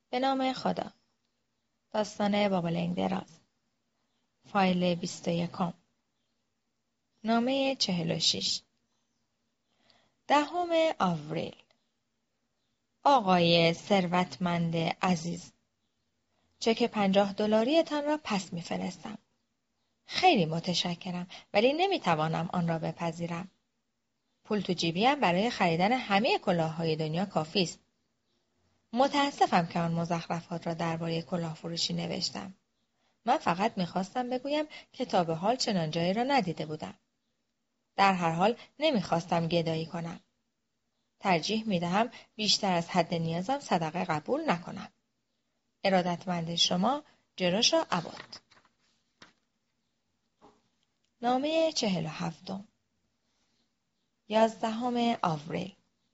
به نام خدا. داستان بابالنگ دراز. فایل 21. نامه 46. 10 آوریل. آقای ثروتمند عزیز، چک $50 تان را پس می‌فرستم. خیلی متشکرم، ولی نمی‌توانم آن را بپذیرم. پول تو جیبیم برای خریدن همه کلاه‌های دنیا کافی است. متاسفم که آن مزخرفات را درباره کلاه فروشی نوشتم. من فقط می‌خواستم بگویم که تا به حال چنان جایی را ندیده بودم. در هر حال نمی‌خواستم گدایی کنم. ترجیح می‌دهم بیشتر از حد نیازم صدقه قبول نکنم. ارادتمند شما، جروشا عباد. نامه 47. 11 آوریل.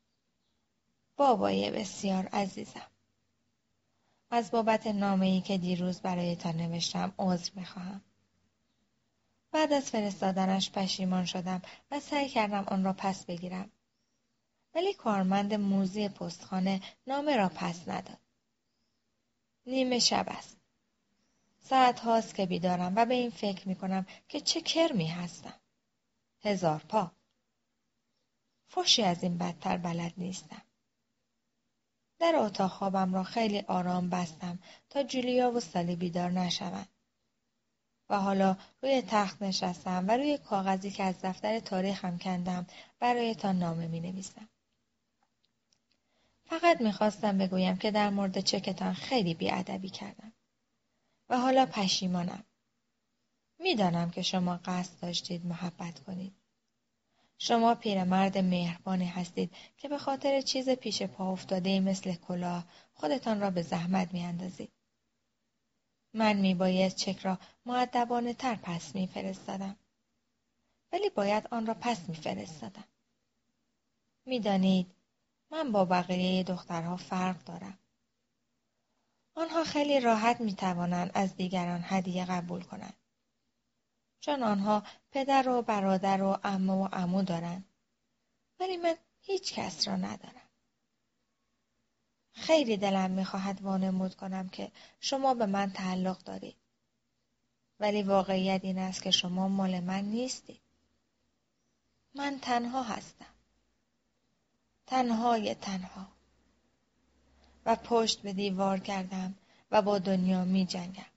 بابای بسیار عزیزم، از بابت نامه‌ای که دیروز برایتان نوشتم عذر می‌خواهم. بعد از فرستادنش پشیمان شدم و سعی کردم آن را پس بگیرم. ولی کارمند موذی پستخانه نامه را پس نداد. نیمه شب است. ساعت هاست که بیدارم و به این فکر می‌کنم که چه کرمی هستم. 1000 پا. فحشی از این بدتر بلد نیستم. در اتاق خوابم را خیلی آرام بستم تا جولیا و سالی بیدار نشوند. و حالا روی تخت نشستم و روی کاغذی که از دفتر تاریخم کندم برایتان نامه می‌نویسم. فقط می‌خواستم بگویم که در مورد چکتان خیلی بی‌ادبی کردم. و حالا پشیمانم. می‌دانم که شما قصد داشتید محبت کنید. شما پیرمرد مهربانی هستید که به خاطر چیز پیش پا افتاده مثل کلاه خودتان را به زحمت می‌اندازید. من میبایست چک را مؤدبانه تر پس می‌فرستادم. ولی باید آن را پس می‌فرستادم. می‌دانید من با بقیه دخترها فرق دارم. آنها خیلی راحت می‌توانند از دیگران هدیه قبول کنند. چون آنها پدر و برادر و عمه و عمو دارند. ولی من هیچ کس را ندارم. خیلی دلم می‌خواهد وانمود کنم که شما به من تعلق دارید. ولی واقعیت این است که شما مال من نیستید. من تنها هستم. تنها. و پشت به دیوار کردم و با دنیا می جنگم.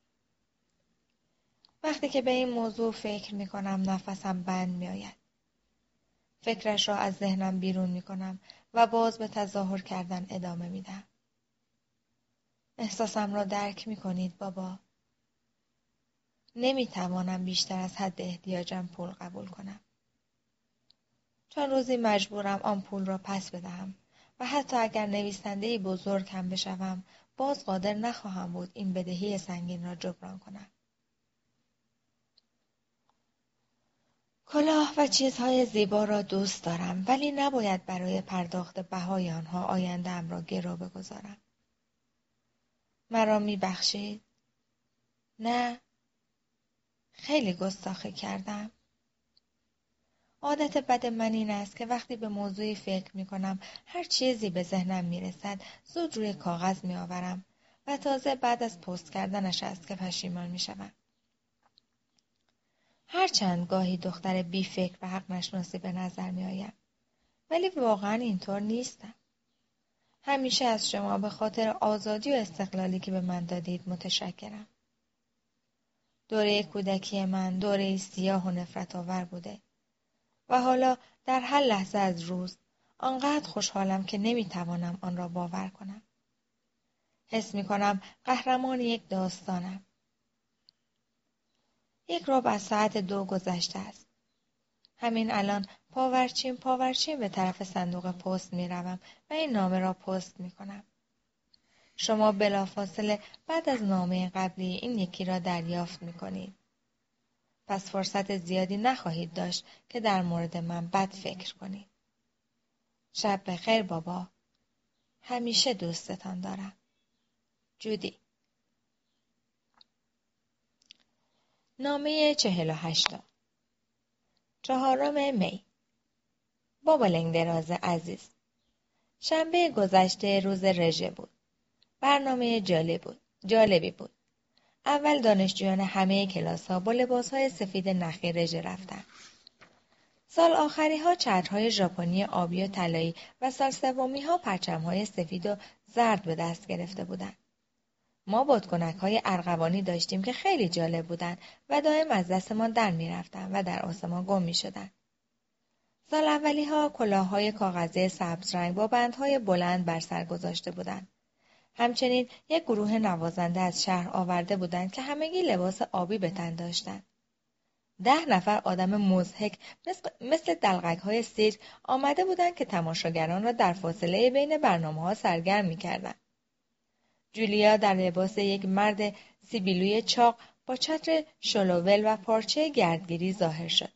وقتی که به این موضوع فکر می کنم نفسم بند می آید. فکرش را از ذهنم بیرون می کنم و باز به تظاهر کردن ادامه می دهم. احساسم را درک می کنید بابا؟ نمی توانم بیشتر از حد احتیاجم پول قبول کنم. چون روزی مجبورم آن پول را پس بدهم و حتی اگر نویسنده‌ای بزرگ هم بشوم باز قادر نخواهم بود این بدهی سنگین را جبران کنم. کلاه و چیزهای زیبا را دوست دارم ولی نباید برای پرداخت بهای آنها آینده‌ام را گرو بگذارم. مرا می‌بخشید؟ نه؟ خیلی گستاخی کردم. عادت بد من این است که وقتی به موضوعی فکر می کنم هر چیزی به ذهنم می رسد زود روی کاغذ می آورم و تازه بعد از پست کردنش است که پشیمان می شوم. هرچند گاهی دختر بی فکر و حق نشناسی به نظر می آیم. ولی واقعا اینطور نیستم. همیشه از شما به خاطر آزادی و استقلالی که به من دادید متشکرم. دوره کودکی من دوره سیاه و نفرت آور بوده. و حالا در هر لحظه از روز آنقدر خوشحالم که نمیتوانم آن را باور کنم. حس میکنم قهرمان یک داستانم. 1 از ساعت 2 گذشته است. همین الان پاورچین به طرف صندوق پست میروم و این نامه را پست میکنم. شما بلافاصله بعد از نامه قبلی این یکی را دریافت میکنید. پس فرصت زیادی نخواهید داشت که در مورد من بد فکر کنید. شب بخیر بابا. همیشه دوستتان دارم. جودی. نامه 48. 4 می. بابالنگ دراز عزیز، شنبه گذشته روز رژه بود. برنامه جالبی بود. اول دانشجویان همه کلاس‌ها با لباس‌های سفید نخی رژه رفتند. سال آخری‌ها چترهای ژاپنی آبی و طلایی و سال سومی‌ها پرچم‌های سفید و زرد به دست گرفته بودند. ما بادکنک‌های ارغوانی داشتیم که خیلی جالب بودند و دائم از دستمان در می‌رفتند و در آسمان گم می‌شدند. سال اولی‌ها کلاه‌های کاغذی سبز رنگ با بندهای بلند بر سر گذاشته بودند. همچنین یک گروه نوازنده از شهر آورده بودند که همگی لباس آبی به تن داشتند. 10 نفر آدم مضحک مثل دلقک‌های سیرک آمده بودند که تماشاگران را در فاصله بین برنامه‌ها سرگرم می‌کردند. جولیا در لباس یک مرد سیبیلوی چاق با چتر شلوول و پارچه گردگیری ظاهر شد.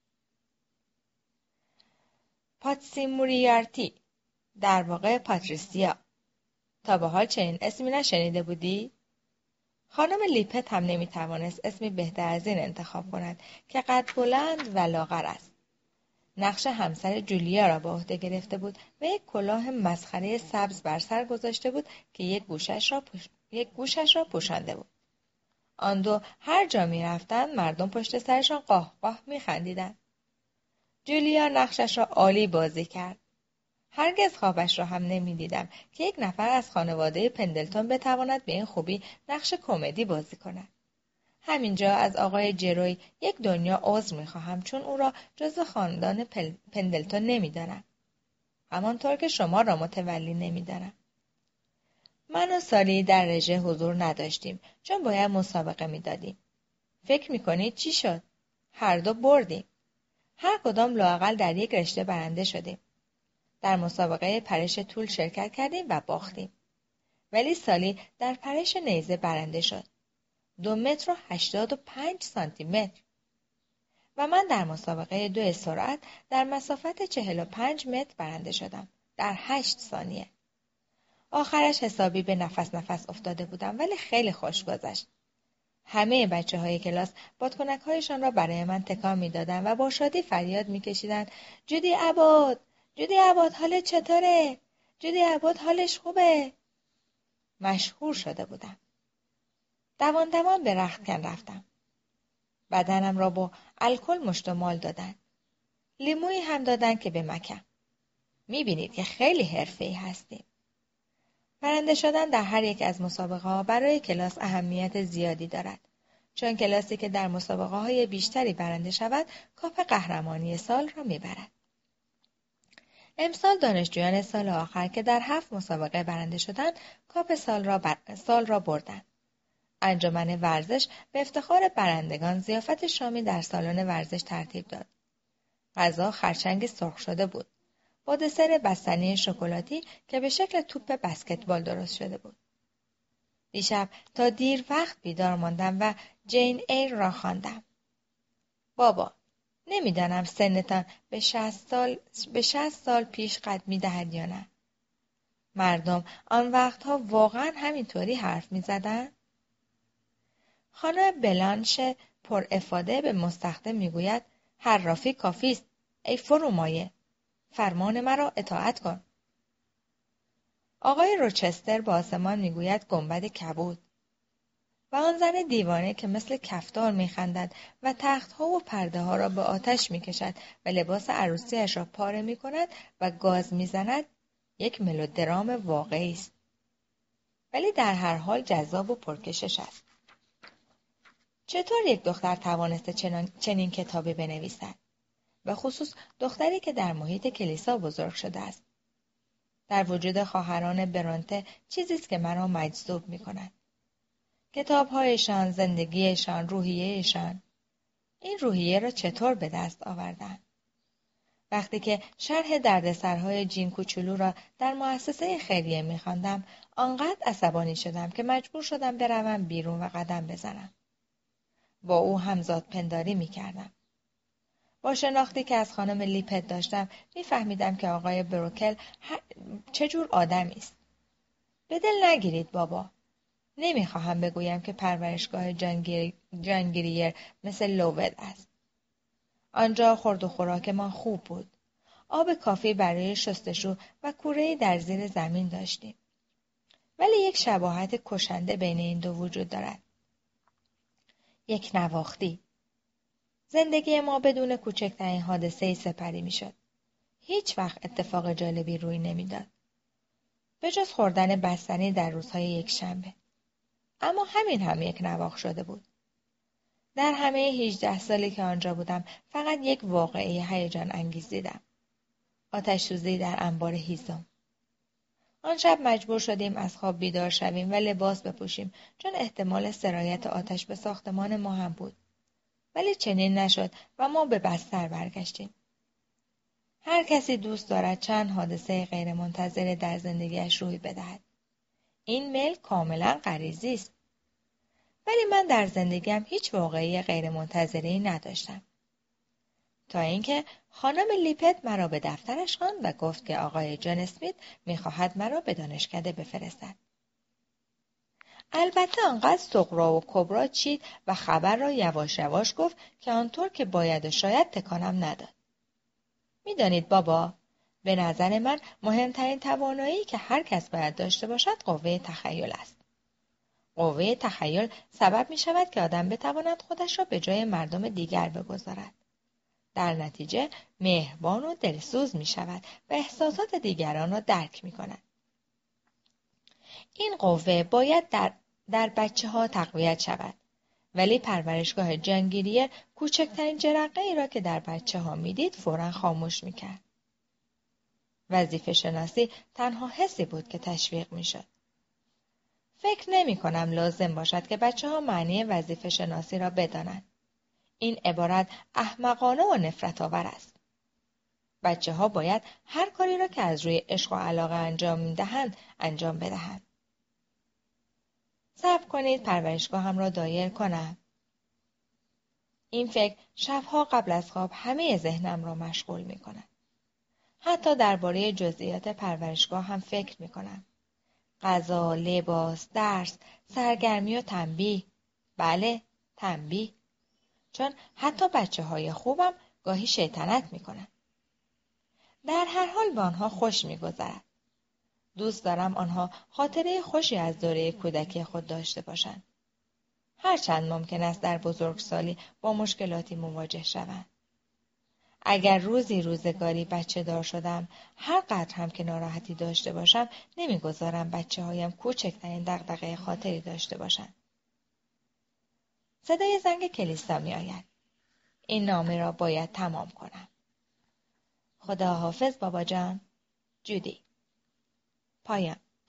پاتسی موریارتی، در واقع پاتریسیا. تا به حال چنین اسمی نشنیده بودی؟ خانم لیپت هم نمیتوانست اسمی بهتر از این انتخاب کند که قد بلند و لاغر است. نقش همسر جولیا را به عهده گرفته بود و یک کلاه مسخره سبز بر سر گذاشته بود که یک گوشش را پوشانده بود. آن دو هر جا می رفتند مردم پشت سرشان قاه قاه می خندیدند. جولیا نقشش را عالی بازی کرد. هرگز خوابش را هم نمی دیدم که یک نفر از خانواده پندلتون بتواند به این خوبی نقش کمدی بازی کند. همینجا از آقای جروی یک دنیا عذر می خواهم چون او را جزو خاندان پندلتون نمی دانم. همانطور که شما را متولی نمی دانم. من و سالی در رژه حضور نداشتیم چون باید مسابقه می دادیم. فکر می کنید چی شد؟ هر دو بردیم. هر کدام لااقل در یک رشته برنده شدیم. در مسابقه پرش طول شرکت کردیم و باختیم. ولی سالی در پرش نیزه برنده شد. 2 متر و 85 سانتی متر. و من در مسابقه 2 سرعت در مسافت 45 متر برنده شدم. در 8 ثانیه. آخرش حسابی به نفس افتاده بودم ولی خیلی خوش گذشت. همه بچه‌های کلاس بادکنک‌هایشان را برای من تکان می‌دادند و با شادی فریاد می‌کشیدند جودی عباد، جودی عباد حالت چطوره؟ جودی عباد حالش خوبه؟ مشهور شده بودم. دوان به رختکن رفتم. بدنم را با الکل مشت و مال دادند. لیمویی هم دادند که به مکم. می‌بینید که خیلی حرفه‌ای هستیم. برنده شدن در هر یک از مسابقه‌ها برای کلاس اهمیت زیادی دارد. چون کلاسی که در مسابقه‌های بیشتری برنده شود، کاپ قهرمانی سال را می‌برد. امسال دانشجویان سال آخر که در 7 مسابقه برنده شدند، کاپ سال را بردند. انجمن ورزش به افتخار برندگان ضیافت شامی در سالن ورزش ترتیب داد. غذا خرچنگی سرخ شده بود. با دسر بستنی شکلاتی که به شکل توپ بسکتبال درست شده بود. دیشب تا دیر وقت بیدار ماندم و جین ایر را خواندم. بابا، نمیدانم سنتان به 60 سال پیش قد می‌دهد یا نه. مردم آن وقتها واقعا همینطوری حرف می‌زدند؟ خانم بلانش پر افاده به مستخدم میگوید حرافی کافی است. ای فرومایه، فرمان مرا اطاعت کن. آقای روچستر با آسمان میگوید گنبد کبود. و آن زن دیوانه که مثل کفتار میخندد و تختها و پرده ها را به آتش میکشد و لباس عروسیش را پاره میکند و گاز میزند یک ملودرام واقعی است. ولی در هر حال جذاب و پرکشش است. چطور یک دختر توانسته چنین کتابی بنویسد؟ به خصوص دختری که در محیط کلیسا بزرگ شده است. در وجود خواهران برونته چیزی است که مرا مجذوب می‌کند. کتاب‌هایشان، زندگیشان، روحیه‌شان. این روحیه را چطور به دست آوردند؟ وقتی که شرح دردسرهای جین کوچولو را در مؤسسه خیریه می‌خواندم، آنقدر عصبانی شدم که مجبور شدم بروم بیرون و قدم بزنم. با او همزاد پنداری می‌کردم. با شناختی که از خانم لیپت داشتم می‌فهمیدم که آقای بروکل چه جور آدمی است. به دل نگیرید بابا. نمی‌خواهم بگویم که پرورشگاه جانگریر مثل لوود است. آنجا خورد و خوراک ما خوب بود. آب کافی برای شستشو و کوره‌ای در زیر زمین داشتیم. ولی یک شباهت کشنده بین این دو وجود دارد. یک نواختی. زندگی ما بدون کوچکترین حادثه‌ای سپری میشد. هیچ وقت اتفاق جالبی روی نمیداد. به جز خوردن بستنی در روزهای یکشنبه. اما همین هم یک نواخت شده بود. در همه 18 سالی که آنجا بودم فقط یک واقعه هیجان انگیز دیدم. آتش‌سوزی در انبار هیزم. آن شب مجبور شدیم از خواب بیدار شویم و لباس بپوشیم چون احتمال سرایت آتش به ساختمان ما هم بود. ولی چنین نشد و ما به بستر برگشتیم. هر کسی دوست دارد چند حادثه غیرمنتظره در زندگیش روی بدهد. این میل کاملا غریزی است. ولی من در زندگیم هیچ واقعی غیرمنتظره‌ای نداشتم. تا اینکه خانم لیپت مرا به دفترش خواند و گفت که آقای جان اسمیت می‌خواهد مرا به دانشکده بفرستد. البته آنقدر صغرا و کبرا چید و خبر را یواش یواش گفت که آنطور که باید و شاید تکانم نداد. می‌دانید بابا، به نظر من مهمترین توانایی که هر کس باید داشته باشد قوه تخیل است. قوه تخیل سبب می شود که آدم بتواند خودش را به جای مردم دیگر بگذارد. در نتیجه مهربان و دلسوز می شود و احساسات دیگران را درک می کند. این قوه باید در بچه ها تقویت شود. ولی پرورشگاه جان گریر کوچکترین جرقه ای را که در بچه ها می دید فوراً خاموش می کرد. وظیفه شناسی تنها حسی بود که تشویق می شد. فکر نمی کنم لازم باشد که بچه ها معنی وظیفه شناسی را بدانند. این عبارت احمقانه و نفرت آور است. بچه ها باید هر کاری را که از روی عشق و علاقه انجام می دهند انجام بدهند. صبر کنید پرورشگاهم را دایر کنم. این فکر شبها قبل از خواب همه ذهنم را مشغول می کند. حتی درباره جزئیات پرورشگاه هم فکر می کنم. غذا، لباس، درس، سرگرمی و تنبیه. بله، تنبیه. چون حتی بچه‌های خوبم گاهی شیطنت می‌کنند. در هر حال به آنها خوش می‌گذرد. دوست دارم آنها خاطره خوشی از دوره کودکی خود داشته باشند. هرچند ممکن است در بزرگسالی با مشکلاتی مواجه شوند. اگر روزگاری بچه دار شدم، هر قدر هم که ناراحتی داشته باشم، نمیگذارم بچه‌هایم کوچکترین دغدغه خاطری داشته باشند. صدای زنگ کلیسا می‌آید. این نامه را باید تمام کنم. خدا حافظ بابا جان. جودی. پایان.